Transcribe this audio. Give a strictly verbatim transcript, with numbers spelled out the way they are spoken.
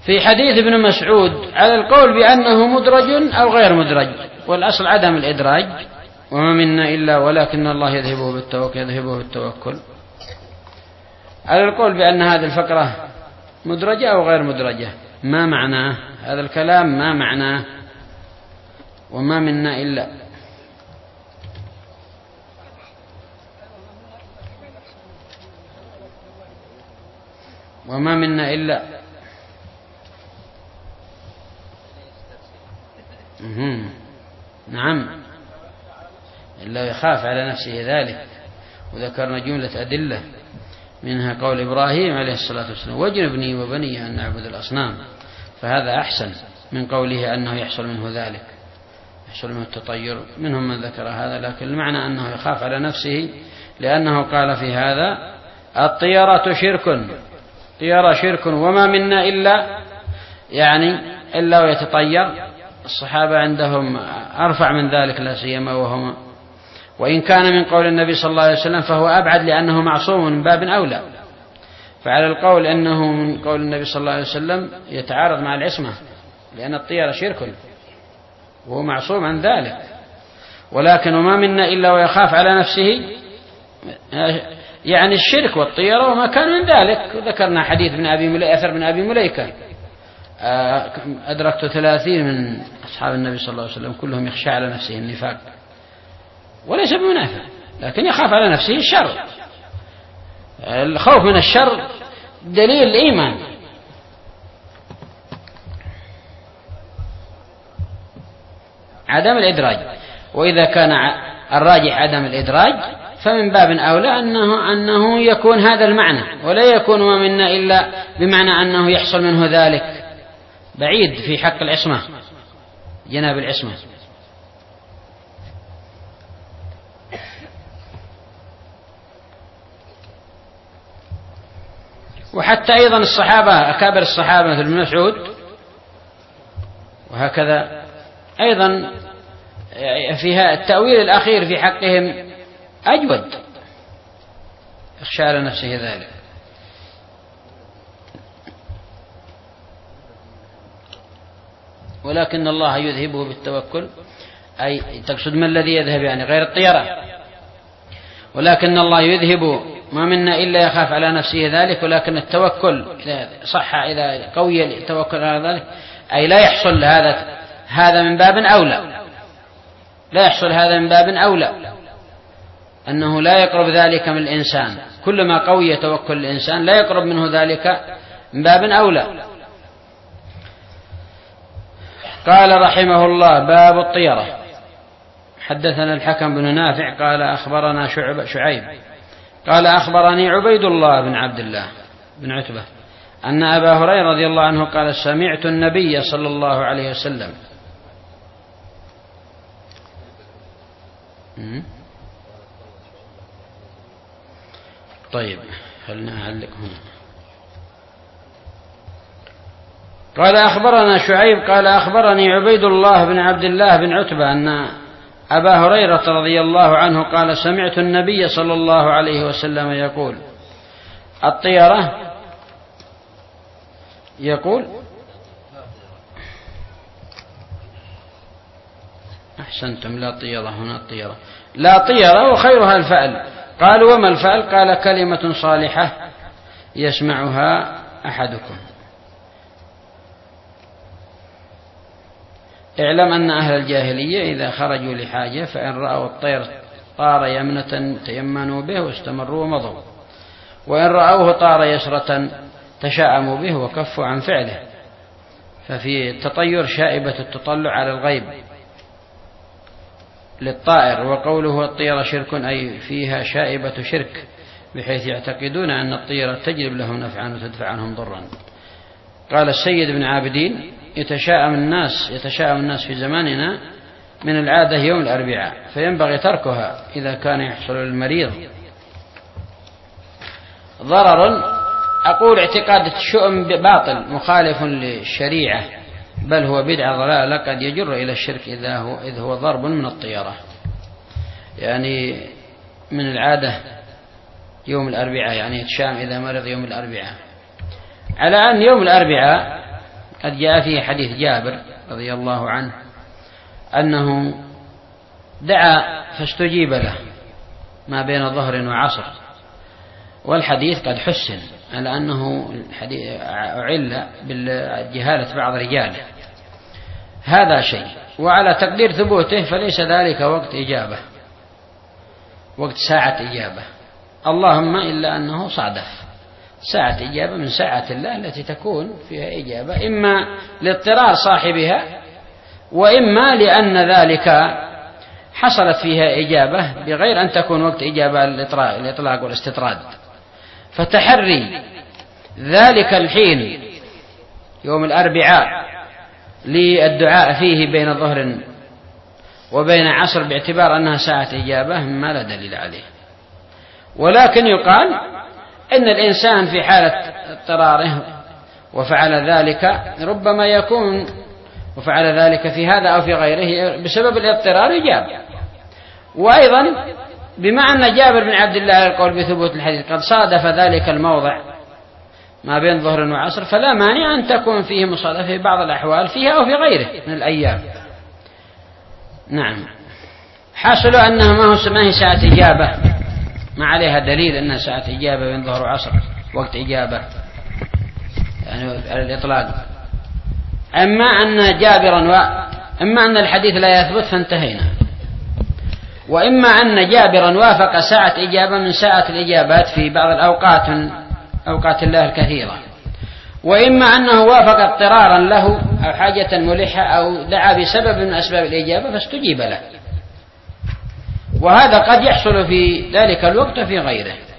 في حديث ابن مسعود على القول بأنه مدرج أو غير مدرج، والأصل عدم الإدراج، وما منا إلا ولكن الله يذهبه بالتوكل يذهبه بالتوكل، على القول بأن هذه الفقرة مدرجة أو غير مدرجة. ما معناه هذا الكلام؟ ما معناه وما منا إلا؟ وما منا إلا مهم. نعم، إلا يخاف على نفسه ذلك. وذكرنا جملة أدلة منها قول إبراهيم عليه الصلاة والسلام واجنبني وبني أن نعبد الأصنام، فهذا أحسن من قوله أنه يحصل منه ذلك، يحصل منه التطير. منهم من ذكر هذا، لكن المعنى أنه يخاف على نفسه، لأنه قال في هذا الطيرة شرك، طيرة شرك وما منا إلا يعني إلا ويتطير. الصحابة عندهم أرفع من ذلك لا سيما وهم، وإن كان من قول النبي صلى الله عليه وسلم فهو أبعد لأنه معصوم من باب أولى. فعلى القول أنه من قول النبي صلى الله عليه وسلم يتعارض مع العصمة، لأن الطيرة شرك وهو معصوم عن ذلك. ولكن وما منا إلا ويخاف على نفسه، يعني الشرك والطيرة وما كان من ذلك. ذكرنا حديث ابن أبي مليكة، أثر ابن أبي مليكة، أدركت ثلاثين من أصحاب النبي صلى الله عليه وسلم كلهم يخشى على نفسه النفاق، وليس بمنافق، لكن يخاف على نفسه الشر. الخوف من الشر دليل الإيمان. عدم الإدراج، وإذا كان الراجح عدم الإدراج فمن باب أولى أنه, أنه يكون هذا المعنى، ولا يكون ما منا إلا بمعنى أنه يحصل منه ذلك، بعيد في حق العصمة، جناب العصمة. وحتى أيضا الصحابة أكابر الصحابة مثل ابن مسعود وهكذا أيضا فيها التأويل الأخير في حقهم أجود، يخشى على نفسه ذلك. ولكن الله يذهبه بالتوكل، أي تقصد ما الذي يذهب يعني غير الطيرة. ولكن الله يذهب ما منا إلا يخاف على نفسه ذلك. ولكن التوكل إذا صح، إذا قوي التوكل على ذلك، أي لا يحصل هذا هذا من باب أولى، لا يحصل هذا من باب أولى، أنه لا يقرب ذلك من الإنسان. كلما قوي توكل الإنسان لا يقرب منه ذلك من باب أولى. قال رحمه الله: باب الطيرة. حدثنا الحكم بن نافع قال أخبرنا شعب شعيب قال أخبرني عبيد الله بن عبد الله بن عتبة أن أبا هريرة رضي الله عنه قال: سمعت النبي صلى الله عليه وسلم. طيب خلنا نعلق هنا. قال أخبرنا شعيب قال أخبرني عبيد الله بن عبد الله بن عتبة أن أبا هريرة رضي الله عنه قال: سمعت النبي صلى الله عليه وسلم يقول: الطيرة يقول أحسنتم، لا طيرة هنا، الطيرة لا طيرة وخيرها الفأل. قالوا: وما الفأل؟ قال: كلمة صالحة يسمعها أحدكم. اعلم أن أهل الجاهلية إذا خرجوا لحاجة فإن رأوا الطير طار يمنة تيمنوا به واستمروا ومضوا، وإن رأوه طار يسرة تشاءموا به وكفوا عن فعله. ففي التطير شائبة التطلع على الغيب للطائر. وقوله الطيرة شرك أي فيها شائبة شرك، بحيث يعتقدون أن الطيرة تجلب لهم نفعا وتدفع عنهم ضرا. قال السيد بن عابدين: يتشاءم الناس يتشاءم الناس في زماننا من العادة يوم الأربعاء، فينبغي تركها إذا كان يحصل للمريض ضرر. أقول اعتقاد الشؤم باطل مخالف للشريعة، بل هو بدعة ضلالة قد يجر إلى الشرك إذا هو, إذ هو ضرب من الطيرة، يعني من العادة يوم الأربعاء، يعني يتشام إذا مرض يوم الأربعاء، على أن يوم الأربعاء قد جاء فيه حديث جابر رضي الله عنه أنه دعا فاستجيب له ما بين ظهر وعصر، والحديث قد حسن على أنه أعل بالجهالة بعض رجاله، هذا شيء. وعلى تقدير ثبوته فليس ذلك وقت إجابة، وقت ساعة إجابة، اللهم إلا أنه صادف ساعة إجابة من ساعة الله التي تكون فيها إجابة، إما لاضطرار صاحبها وإما لأن ذلك حصلت فيها إجابة بغير أن تكون وقت إجابة الإطلاق والاستطراد. فتحري ذلك الحين يوم الأربعاء للدعاء فيه بين ظهر وبين عصر باعتبار أنها ساعة إجابة ما لا دليل عليه. ولكن يقال إن الإنسان في حالة اضطراره وفعل ذلك ربما يكون وفعل ذلك في هذا أو في غيره بسبب الاضطرار يجاب. وأيضا بما أن جابر بن عبد الله القول بثبوت الحديث قد صادف ذلك الموضع ما بين ظهر وعصر، فلا مانع أن تكون فيه مصادفة في بعض الأحوال فيها أو في غيره من الأيام. نعم. حاصل أنها ما هي ساعة إجابة، ما عليها دليل أنها ساعة إجابة بين ظهر وعصر وقت إجابة يعني على الإطلاق. أما أن جابرا و... أما أن الحديث لا يثبت فانتهينا، وإما أن جابرا وافق ساعة إجابة من ساعة الإجابات في بعض الأوقات من أوقات الله الكثيرة، وإما أنه وافق اضطرارا له أو حاجة ملحة أو دعا بسبب من أسباب الإجابة فاستجيب له، وهذا قد يحصل في ذلك الوقت في غيره.